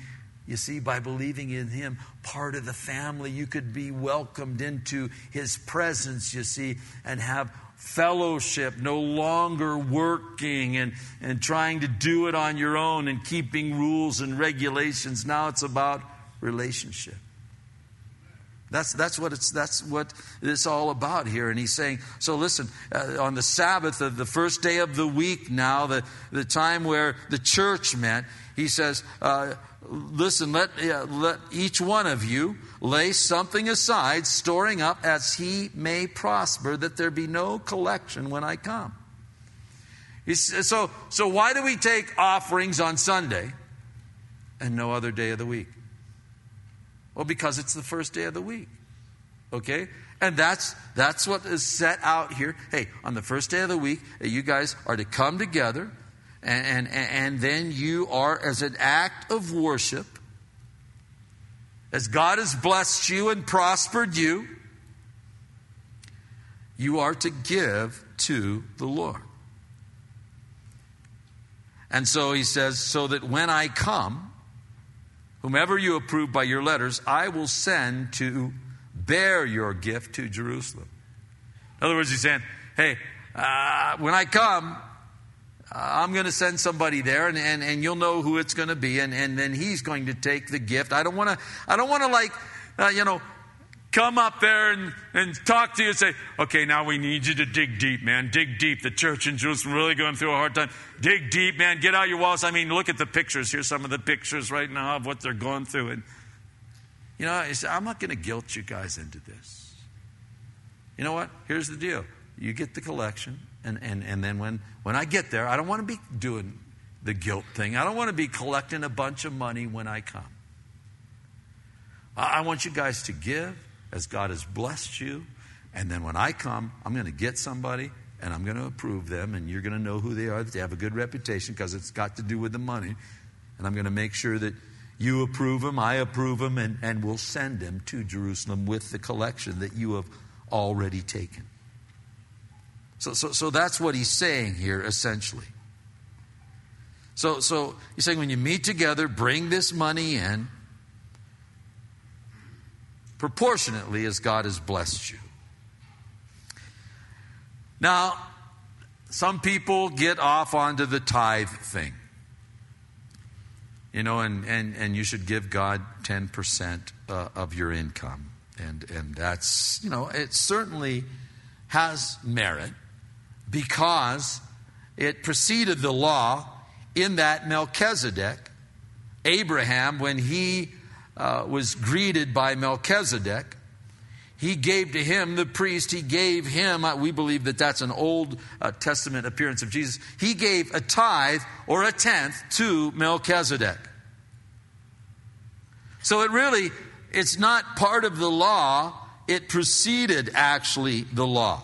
You see, by believing in Him, part of the family, you could be welcomed into His presence, you see, and have fellowship, no longer working and, and trying to do it on your own and keeping rules and regulations. Now it's about relationship. That's that's what it's that's what it's all about here. And he's saying, so listen, uh, on the Sabbath of the first day of the week now, the, the time where the church met, he says, uh, listen, let uh, let each one of you lay something aside, storing up as he may prosper, that there be no collection when I come. He's, so so why do we take offerings on Sunday and no other day of the week? Well, because it's the first day of the week. Okay? And that's that's what is set out here. Hey, on the first day of the week, you guys are to come together, and, and, and then you are, as an act of worship, as God has blessed you and prospered you, you are to give to the Lord. And so he says, so that when I come, whomever you approve by your letters, I will send to bear your gift to Jerusalem. In other words, he's saying, hey, uh, when I come, uh, I'm going to send somebody there, and, and, and you'll know who it's going to be, and, and then he's going to take the gift. I don't want to, I don't want to like, uh, you know, come up there and, and talk to you and say, okay, now we need you to dig deep, man. Dig deep. The church in Jerusalem really going through a hard time. Dig deep, man. Get out your walls. I mean, look at the pictures. Here's some of the pictures right now of what they're going through. And, you know, I'm not going to guilt you guys into this. You know what? Here's the deal. You get the collection, and, and, and then when, when I get there, I don't want to be doing the guilt thing. I don't want to be collecting a bunch of money when I come. I want you guys to give as God has blessed you. And then when I come, I'm going to get somebody and I'm going to approve them, and you're going to know who they are, that they have a good reputation, because it's got to do with the money. And I'm going to make sure that you approve them, I approve them, and, and we'll send them to Jerusalem with the collection that you have already taken. So, so, so that's what he's saying here, essentially. So, so he's saying when you meet together, bring this money in, proportionately as God has blessed you. Now, some people get off onto the tithe thing. You know, and, and, and you should give God ten percent uh, of your income. And, and that's, you know, it certainly has merit because it preceded the law in that Melchizedek, Abraham, when he Uh, was greeted by Melchizedek, he gave to him, the priest, he gave him, uh, we believe that that's an Old uh, Testament appearance of Jesus, he gave a tithe or a tenth to Melchizedek. So it really, it's not part of the law, it preceded actually the law.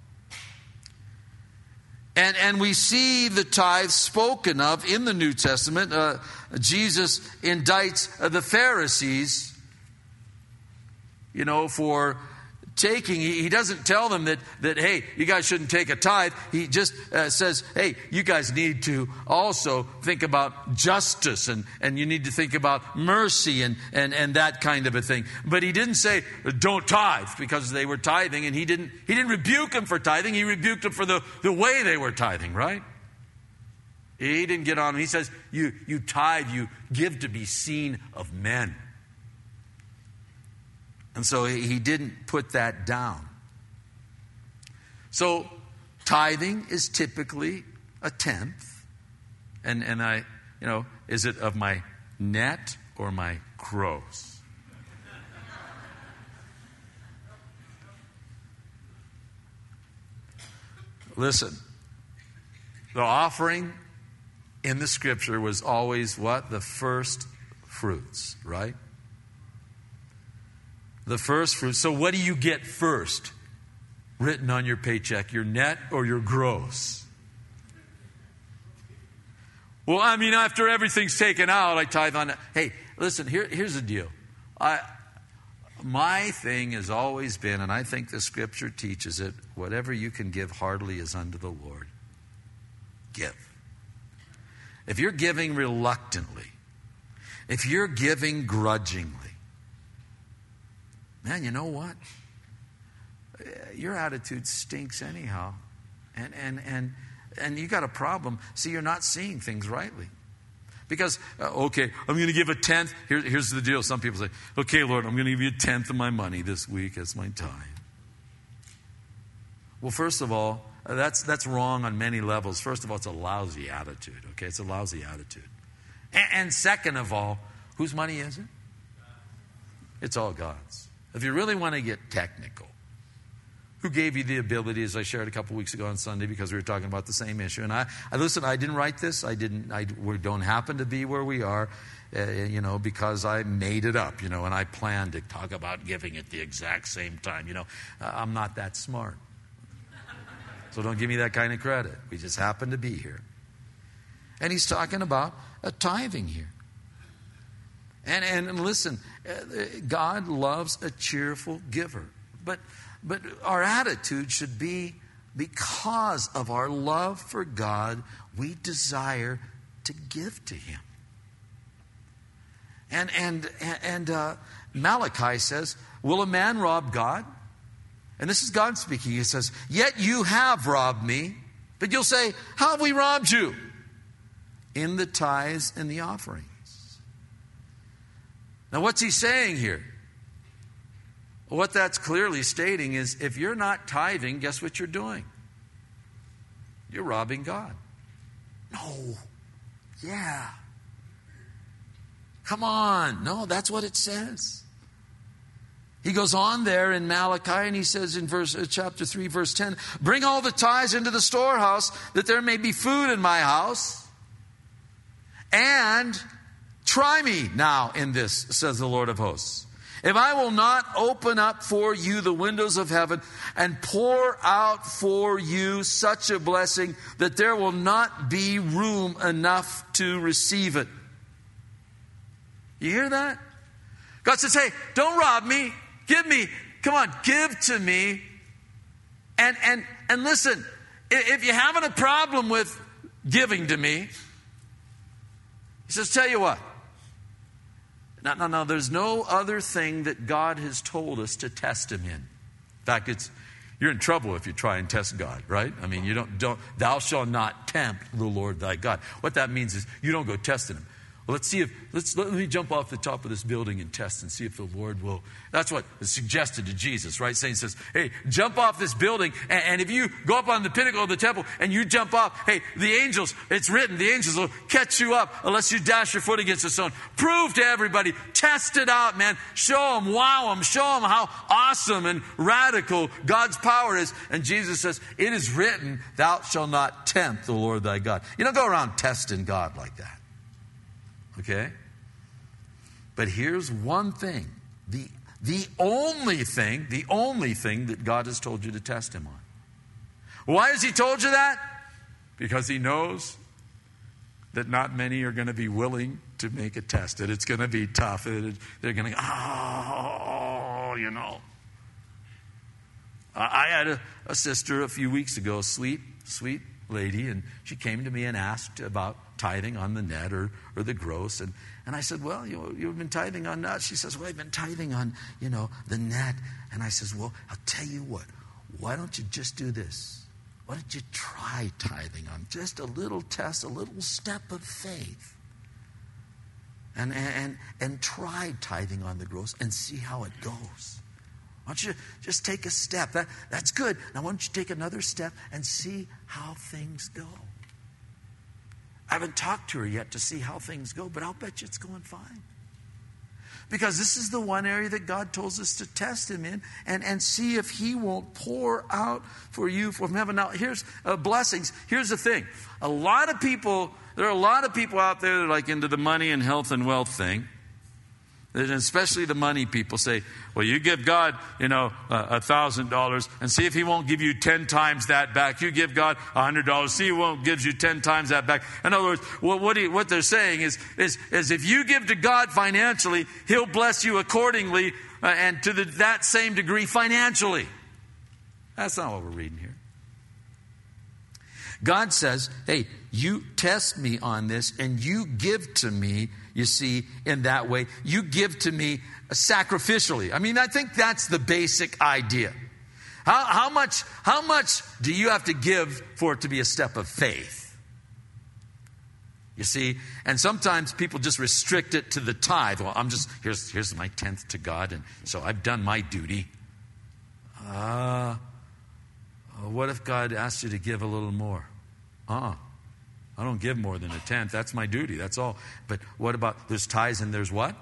And, and we see the tithe spoken of in the New Testament. Uh, Jesus indicts uh, the Pharisees, you know, for taking. He, he doesn't tell them that, that, hey, you guys shouldn't take a tithe. He just uh, says, hey, you guys need to also think about justice, and, and you need to think about mercy and, and, and that kind of a thing. But he didn't say, don't tithe, because they were tithing, and he didn't he didn't rebuke them for tithing. He rebuked them for the, the way they were tithing, right? He didn't get on them. He says, you, you tithe, you give to be seen of men. And so he didn't put that down. So tithing is typically a tenth. And, and I, you know, is it of my net or my gross? Listen, the offering in the scripture was always what? The first fruits, right? The first fruits. So what do you get first? Written on your paycheck, your net or your gross? Well, I mean, after everything's taken out, I tithe on that. Hey, listen, here, here's the deal. I, my thing has always been, and I think the scripture teaches it, whatever you can give heartily is unto the Lord. Give. If you're giving reluctantly, if you're giving grudgingly, man, you know what? Your attitude stinks anyhow. And and and and you got a problem. See, you're not seeing things rightly. Because, uh, okay, I'm going to give a tenth. Here, here's the deal. Some people say, okay, Lord, I'm going to give you a tenth of my money this week as my tithe. Well, first of all, uh, that's that's wrong on many levels. First of all, it's a lousy attitude, okay? It's a lousy attitude. And, and second of all, whose money is it? It's all God's. If you really want to get technical, who gave you the ability, as I shared a couple weeks ago on Sunday, because we were talking about the same issue. And I, I listen, I didn't write this. I didn't, I we don't happen to be where we are, uh, you know, because I made it up, you know, and I planned to talk about giving at the exact same time. You know, uh, I'm not that smart. So don't give me that kind of credit. We just happen to be here. And he's talking about a tithing here. And, and, and listen, uh, God loves a cheerful giver. But But our attitude should be, because of our love for God, we desire to give to Him. And and and uh, Malachi says, will a man rob God? And this is God speaking. He says, yet you have robbed me. But you'll say, how have we robbed you? In the tithes and the offerings. Now what's he saying here? What that's clearly stating is, if you're not tithing, guess what you're doing? You're robbing God. No. Yeah. Come on. No, that's what it says. He goes on there in Malachi and he says in verse uh, chapter three, verse ten, bring all the tithes into the storehouse, that there may be food in my house. And try me now in this, says the Lord of hosts. If I will not open up for you the windows of heaven and pour out for you such a blessing that there will not be room enough to receive it. You hear that? God says, hey, don't rob me. Give me. Come on, give to me. And and and listen, if you're having a problem with giving to me, he says, tell you what. No, no, no, there's no other thing that God has told us to test Him in. In fact, it's you're in trouble if you try and test God, right? I mean, you don't, don't, thou shalt not tempt the Lord thy God. What that means is you don't go testing Him. Well, let's see if, let's, let me jump off the top of this building and test and see if the Lord will. That's what is suggested to Jesus, right? Satan says, hey, jump off this building, and, and if you go up on the pinnacle of the temple and you jump off, hey, the angels, it's written, the angels will catch you up unless you dash your foot against a stone. Prove to everybody, test it out, man. Show them, wow them, show them how awesome and radical God's power is. And Jesus says, it is written, thou shalt not tempt the Lord thy God. You don't go around testing God like that. Okay? But here's one thing. The, the only thing, the only thing that God has told you to test Him on. Why has He told you that? Because He knows that not many are going to be willing to make a test. That it's going to be tough. It, they're going to go, oh, you know. I had a, a sister a few weeks ago, a sweet, sweet lady, and she came to me and asked about tithing on the net or, or the gross. And, and I said, well, you, you've been tithing on that. She says, well, I've been tithing on, you know, the net. And I says, well, I'll tell you what. Why don't you just do this? Why don't you try tithing on just a little test, a little step of faith? And, and, and try tithing on the gross and see how it goes. Why don't you just take a step? That, that's good. Now why don't you take another step and see how things go? I haven't talked to her yet to see how things go, but I'll bet you it's going fine. Because this is the one area that God tells us to test Him in and, and see if He won't pour out for you from heaven. Now, here's uh, blessings. Here's the thing. A lot of people, there are a lot of people out there that are like into the money and health and wealth thing. And especially the money people say, well, you give God, you know, a thousand dollars and see if He won't give you ten times that back. You give God a hundred dollars, see if He won't give you ten times that back. In other words, what, what, he, what they're saying is, is, is if you give to God financially, He'll bless you accordingly uh, and to the, that same degree financially. That's not what we're reading here. God says, hey, you test me on this and you give to me, you see, in that way. You give to me sacrificially. I mean, I think that's the basic idea. How, how much, how much do you have to give for it to be a step of faith? You see, and sometimes people just restrict it to the tithe. Well, I'm just, here's, here's my tenth to God, and so I've done my duty. Uh, what if God asked you to give a little more? Uh-uh. I don't give more than a tenth. That's my duty. That's all. But what about, there's tithes and there's what?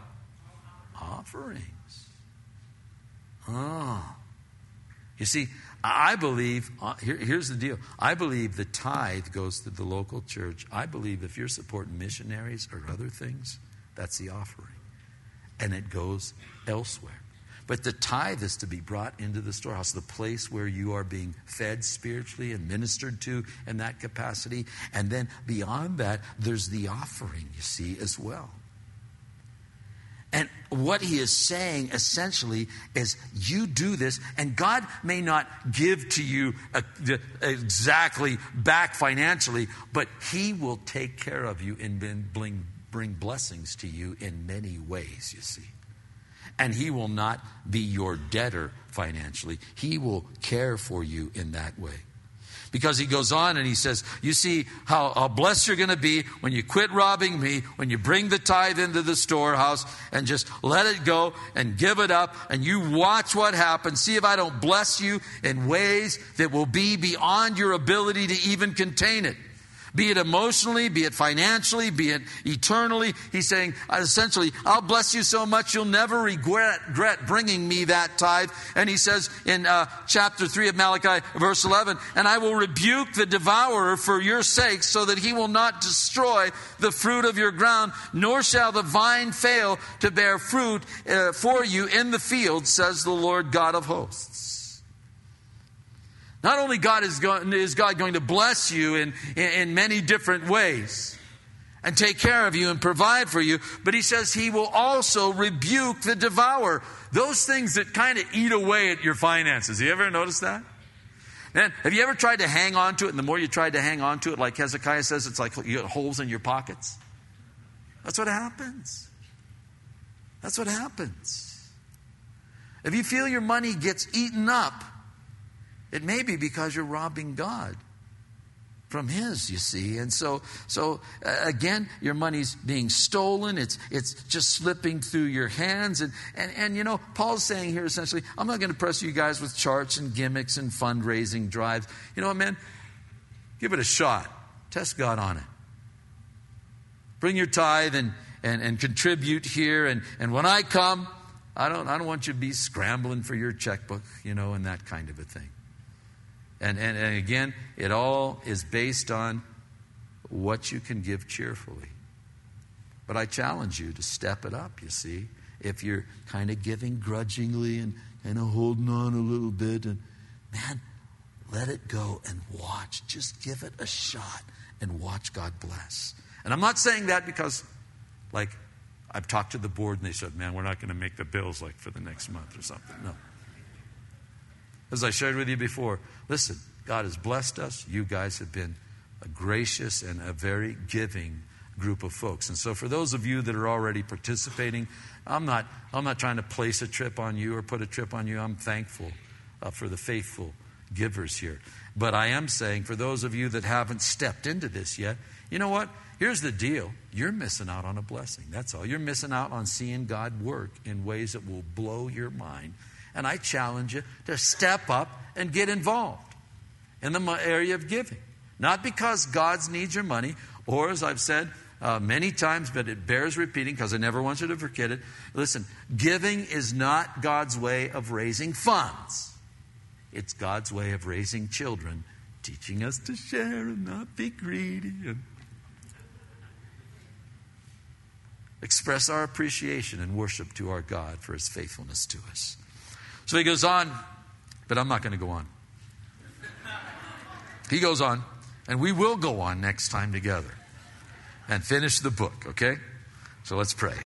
Offerings. Oh. You see, I believe, uh, here, here's the deal. I believe the tithe goes to the local church. I believe if you're supporting missionaries or other things, that's the offering. And it goes elsewhere. But the tithe is to be brought into the storehouse, the place where you are being fed spiritually and ministered to in that capacity. And then beyond that, there's the offering, you see, as well. And what he is saying essentially is you do this, and God may not give to you a, exactly back financially, but he will take care of you and bring, bring blessings to you in many ways, you see. And he will not be your debtor financially. He will care for you in that way. Because he goes on and he says, you see how, how blessed you're going to be when you quit robbing me, when you bring the tithe into the storehouse and just let it go and give it up, and you watch what happens. See if I don't bless you in ways that will be beyond your ability to even contain it. Be it emotionally, be it financially, be it eternally. He's saying, essentially, I'll bless you so much you'll never regret, regret bringing me that tithe. And he says in uh, chapter three of Malachi, verse eleven, and I will rebuke the devourer for your sake, so that he will not destroy the fruit of your ground, nor shall the vine fail to bear fruit uh, for you in the field, says the Lord God of hosts. Not only God is, going, is God going to bless you in, in, in many different ways and take care of you and provide for you, but he says he will also rebuke the devourer. Those things that kind of eat away at your finances. Have you ever noticed that? Man, have you ever tried to hang on to it, and the more you tried to hang on to it, like Hezekiah says, it's like you got holes in your pockets? That's what happens. That's what happens. If you feel your money gets eaten up, it may be because you're robbing God from his, you see. And so, so uh, again, your money's being stolen. It's it's just slipping through your hands. And, and, and you know, Paul's saying here essentially, I'm not going to press you guys with charts and gimmicks and fundraising drives. You know what, man? Give it a shot. Test God on it. Bring your tithe and, and, and contribute here. And, and when I come, I don't, I don't want you to be scrambling for your checkbook, you know, and that kind of a thing. And, and, and again, it all is based on what you can give cheerfully. But I challenge you to step it up, you see. If you're kind of giving grudgingly and kind of holding on a little bit, and man, let it go and watch. Just give it a shot and watch God bless. And I'm not saying that because, like, I've talked to the board and they said, man, we're not going to make the bills like for the next month or something. No. As I shared with you before, listen, God has blessed us. You guys have been a gracious and a very giving group of folks. And so for those of you that are already participating, I'm not, I'm not trying to place a trip on you or put a trip on you. I'm thankful uh, for the faithful givers here. But I am saying for those of you that haven't stepped into this yet, you know what? Here's the deal. You're missing out on a blessing. That's all. You're missing out on seeing God work in ways that will blow your mind. And I challenge you to step up and get involved in the area of giving. Not because God needs your money, or as I've said uh, many times, but it bears repeating because I never want you to forget it. Listen, giving is not God's way of raising funds. It's God's way of raising children, teaching us to share and not be greedy. And express our appreciation and worship to our God for his faithfulness to us. So he goes on, but I'm not going to go on. He goes on, and we will go on next time together and finish the book, okay? So let's pray.